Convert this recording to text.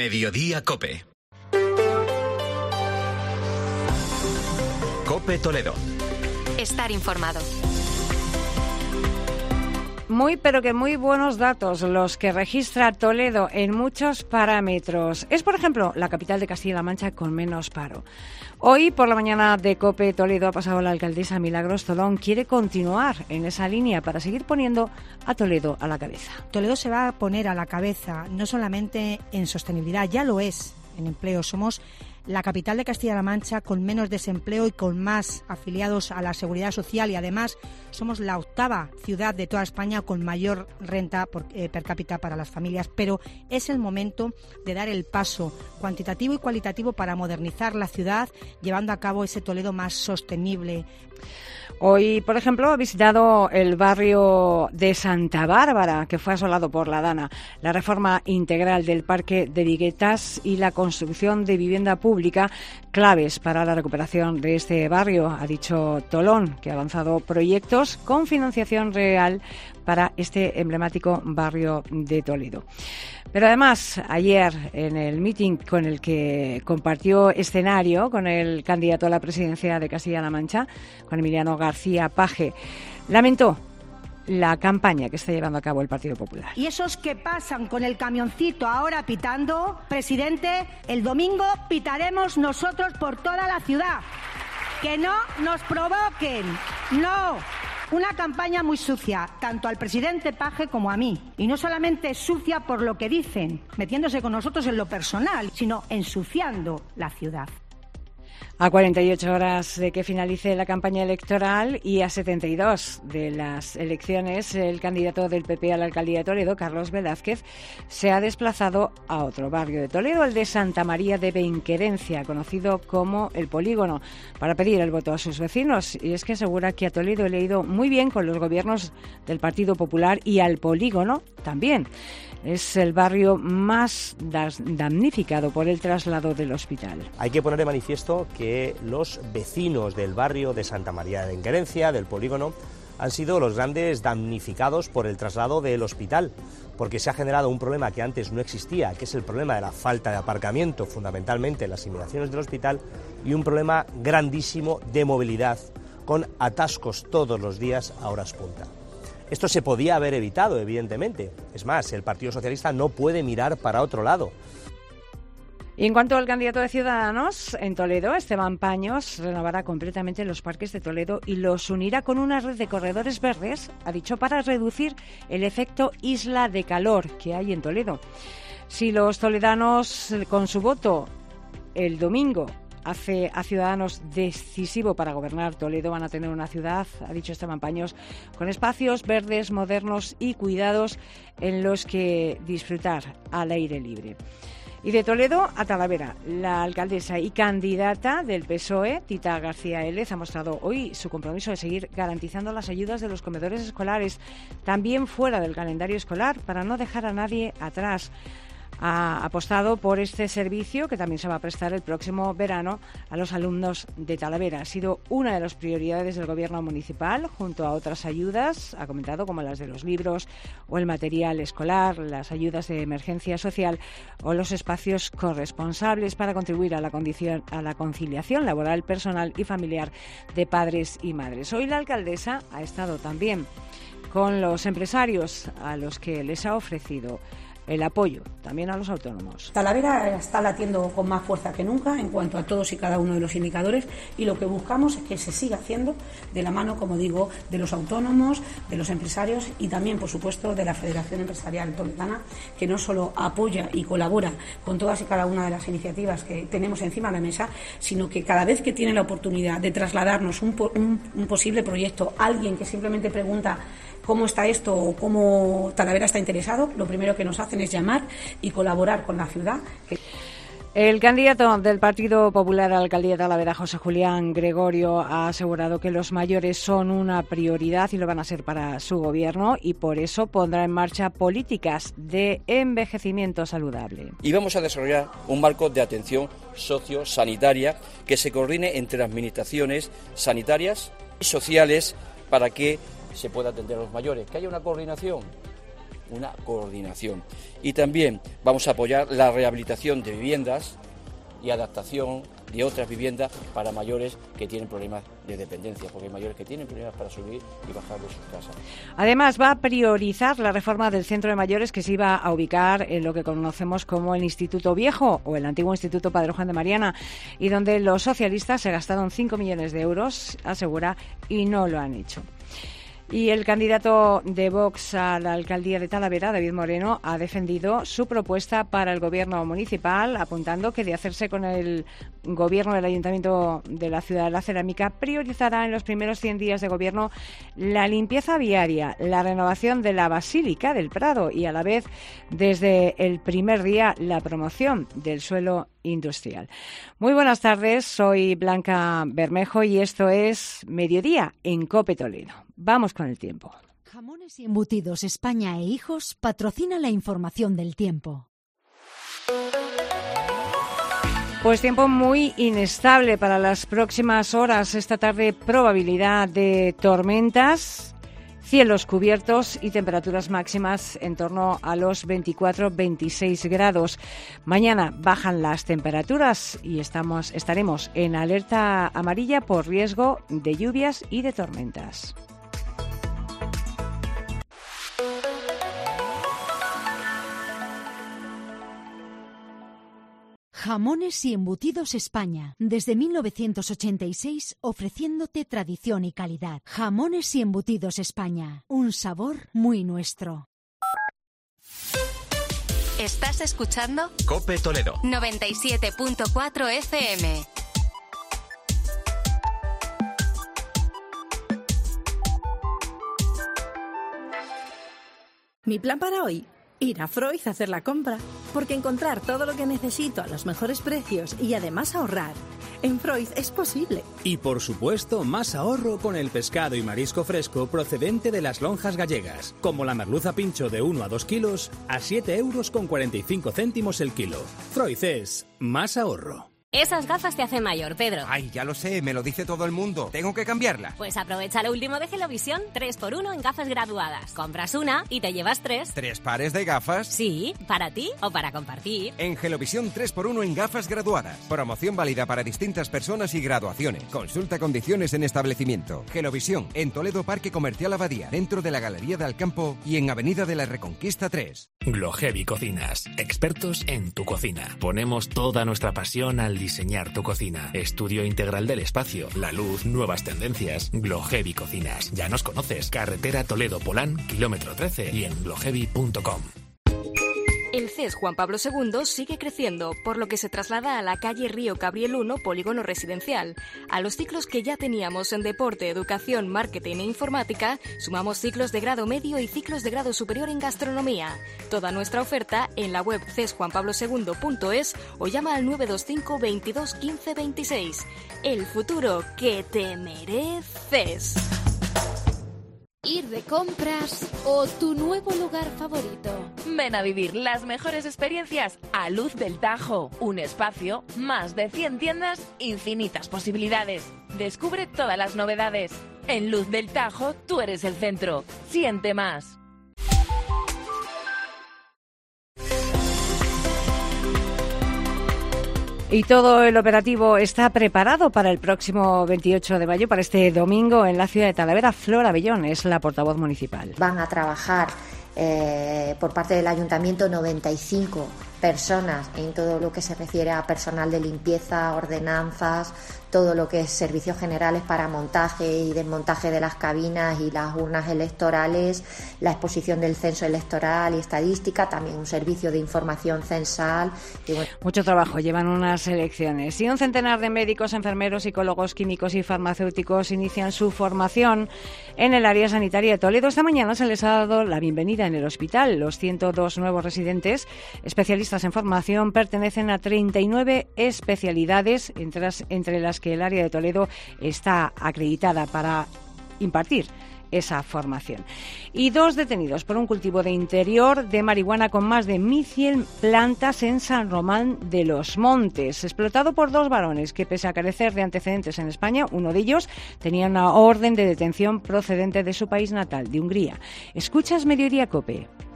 Mediodía Cope. Cope Toledo. Estar informado. Pero que muy buenos datos los que registra Toledo en muchos parámetros. Es, por ejemplo, la capital de Castilla-La Mancha con menos paro. Hoy, por la mañana de COPE Toledo, ha pasado la alcaldesa Milagros Tolón. Quiere continuar en esa línea para seguir poniendo a Toledo a la cabeza. Toledo se va a poner a la cabeza no solamente en sostenibilidad, ya lo es en empleo. Somos la capital de Castilla-La Mancha con menos desempleo y con más afiliados a la Seguridad Social, y además somos la octava ciudad de toda España con mayor renta per cápita para las familias. Pero es el momento de dar el paso cuantitativo y cualitativo para modernizar la ciudad, llevando a cabo ese Toledo más sostenible. Hoy, por ejemplo, ha visitado el barrio de Santa Bárbara, que fue asolado por la Dana. La reforma integral del Parque de Viguetas y la construcción de vivienda pública, claves para la recuperación de este barrio, ha dicho Tolón, que ha avanzado proyectos con financiación real para este emblemático barrio de Toledo. Pero además, ayer, en el meeting con el que compartió escenario con el candidato a la presidencia de Castilla-La Mancha, con Emiliano García Paje, lamentó la campaña que está llevando a cabo el Partido Popular. Y esos que pasan con el camioncito ahora pitando, presidente, el domingo pitaremos nosotros por toda la ciudad. Que no nos provoquen, no. Una campaña muy sucia, tanto al presidente Paje como a mí. Y no solamente sucia por lo que dicen, metiéndose con nosotros en lo personal, sino ensuciando la ciudad. A 48 horas de que finalice la campaña electoral y a 72 de las elecciones, el candidato del PP a la alcaldía de Toledo, Carlos Velázquez, se ha desplazado a otro barrio de Toledo, el de Santa María de Benquerencia, conocido como El Polígono, para pedir el voto a sus vecinos. Y es que asegura que a Toledo le ha ido muy bien con los gobiernos del Partido Popular y al Polígono también. Es el barrio más damnificado por el traslado del hospital. Hay que poner de manifiesto que los vecinos del barrio de Santa María de Benquerencia, del Polígono, han sido los grandes damnificados por el traslado del hospital, porque se ha generado un problema que antes no existía, que es el problema de la falta de aparcamiento, fundamentalmente en las inmediaciones del hospital, y un problema grandísimo de movilidad, con atascos todos los días a horas punta. Esto se podía haber evitado, evidentemente. Es más, el Partido Socialista no puede mirar para otro lado. Y en cuanto al candidato de Ciudadanos en Toledo, Esteban Paños, renovará completamente los parques de Toledo y los unirá con una red de corredores verdes, ha dicho, para reducir el efecto isla de calor que hay en Toledo. Si los toledanos, con su voto el domingo, hace a Ciudadanos decisivo para gobernar Toledo, van a tener una ciudad, ha dicho Esteban Paños, con espacios verdes, modernos y cuidados en los que disfrutar al aire libre. Y de Toledo a Talavera, la alcaldesa y candidata del PSOE, Tita García Élez, ha mostrado hoy su compromiso de seguir garantizando las ayudas de los comedores escolares, también fuera del calendario escolar, para no dejar a nadie atrás. Ha apostado por este servicio que también se va a prestar el próximo verano a los alumnos de Talavera. Ha sido una de las prioridades del gobierno municipal, junto a otras ayudas, ha comentado, como las de los libros o el material escolar, las ayudas de emergencia social o los espacios corresponsables para contribuir a la conciliación laboral, personal y familiar de padres y madres. Hoy la alcaldesa ha estado también con los empresarios, a los que les ha ofrecido el apoyo también a los autónomos. Talavera está latiendo con más fuerza que nunca en cuanto a todos y cada uno de los indicadores, y lo que buscamos es que se siga haciendo de la mano, como digo, de los autónomos, de los empresarios y también, por supuesto, de la Federación Empresarial Toledana, que no solo apoya y colabora con todas y cada una de las iniciativas que tenemos encima de la mesa, sino que cada vez que tiene la oportunidad de trasladarnos un posible proyecto, alguien que simplemente pregunta cómo está esto o cómo Talavera está interesado, lo primero que nos hacen es llamar y colaborar con la ciudad. El candidato del Partido Popular a la alcaldía de Talavera, José Julián Gregorio, ha asegurado que los mayores son una prioridad y lo van a ser para su gobierno, y por eso pondrá en marcha políticas de envejecimiento saludable. Y vamos a desarrollar un marco de atención sociosanitaria que se coordine entre administraciones sanitarias y sociales para que se pueda atender a los mayores, que haya una coordinación una coordinación. Y también vamos a apoyar la rehabilitación de viviendas y adaptación de otras viviendas para mayores que tienen problemas de dependencia, porque hay mayores que tienen problemas para subir y bajar de sus casas. Además, va a priorizar la reforma del centro de mayores que se iba a ubicar en lo que conocemos como el Instituto Viejo o el antiguo Instituto Padre Juan de Mariana, y donde los socialistas se gastaron 5 millones de euros, asegura, y no lo han hecho. Y el candidato de Vox a la alcaldía de Talavera, David Moreno, ha defendido su propuesta para el gobierno municipal, apuntando que de hacerse con el gobierno del Ayuntamiento de la Ciudad de la Cerámica, priorizará en los primeros 100 días de gobierno la limpieza viaria, la renovación de la Basílica del Prado y, a la vez, desde el primer día, la promoción del suelo industrial. Muy buenas tardes, soy Blanca Bermejo y esto es Mediodía en COPE Toledo. Vamos con el tiempo. Jamones y Embutidos España e Hijos patrocina la información del tiempo. Pues tiempo muy inestable para las próximas horas. Esta tarde probabilidad de tormentas, cielos cubiertos y temperaturas máximas en torno a los 24-26 grados. Mañana bajan las temperaturas y estaremos en alerta amarilla por riesgo de lluvias y de tormentas. Jamones y Embutidos España, desde 1986 ofreciéndote tradición y calidad. Jamones y Embutidos España, un sabor muy nuestro. ¿Estás escuchando? COPE Toledo 97.4 FM. Mi plan para hoy: ir a Freud a hacer la compra, porque encontrar todo lo que necesito a los mejores precios y además ahorrar en Freud es posible. Y por supuesto, más ahorro con el pescado y marisco fresco procedente de las lonjas gallegas, como la merluza pincho de 1 a 2 kilos a 7,45 € el kilo. Freud es más ahorro. Esas gafas te hacen mayor, Pedro. Ay, ya lo sé, me lo dice todo el mundo. ¿Tengo que cambiarla? Pues aprovecha lo último de Gelovisión, 3x1 en gafas graduadas. Compras una y te llevas 3. ¿3 pares de gafas? Sí, para ti o para compartir. En Gelovisión 3x1 en gafas graduadas. Promoción válida para distintas personas y graduaciones. Consulta condiciones en establecimiento. Gelovisión, en Toledo Parque Comercial Abadía, dentro de la Galería de Alcampo y en Avenida de la Reconquista 3. Glohevi Cocinas, expertos en tu cocina. Ponemos toda nuestra pasión al diseñar tu cocina. Estudio integral del espacio, la luz, nuevas tendencias. Glohevi Cocinas. Ya nos conoces. Carretera Toledo-Polán, kilómetro 13 y en glohevi.com. El CES Juan Pablo II sigue creciendo, por lo que se traslada a la calle Río Cabriel 1, polígono residencial. A los ciclos que ya teníamos en deporte, educación, marketing e informática, sumamos ciclos de grado medio y ciclos de grado superior en gastronomía. Toda nuestra oferta en la web cesjuanpablosegundo.es o llama al 925 22 15 26. El futuro que te mereces. Ir de compras o tu nuevo lugar favorito. Ven a vivir las mejores experiencias a Luz del Tajo. Un espacio, más de 100 tiendas, infinitas posibilidades. Descubre todas las novedades. En Luz del Tajo, tú eres el centro. Siente más. Y todo el operativo está preparado para el próximo 28 de mayo, para este domingo en la ciudad de Talavera. Flor Abellón es la portavoz municipal. Van a trabajar por parte del ayuntamiento 95 personas en todo lo que se refiere a personal de limpieza, ordenanzas, todo lo que es servicios generales para montaje y desmontaje de las cabinas y las urnas electorales, la exposición del censo electoral y estadística, también un servicio de información censal. Y bueno. Mucho trabajo llevan unas elecciones. Y un centenar de médicos, enfermeros, psicólogos, químicos y farmacéuticos inician su formación en el área sanitaria de Toledo. Esta mañana se les ha dado la bienvenida en el hospital. Los 102 nuevos residentes, especialistas en formación, pertenecen a 39 especialidades, entre las que el área de Toledo está acreditada para impartir esa formación. Y 2 detenidos por un cultivo de interior de marihuana con más de 1.100 plantas en San Román de los Montes, explotado por 2 varones que, pese a carecer de antecedentes en España, uno de ellos tenía una orden de detención procedente de su país natal, de Hungría. Escuchas Mediodía COPE.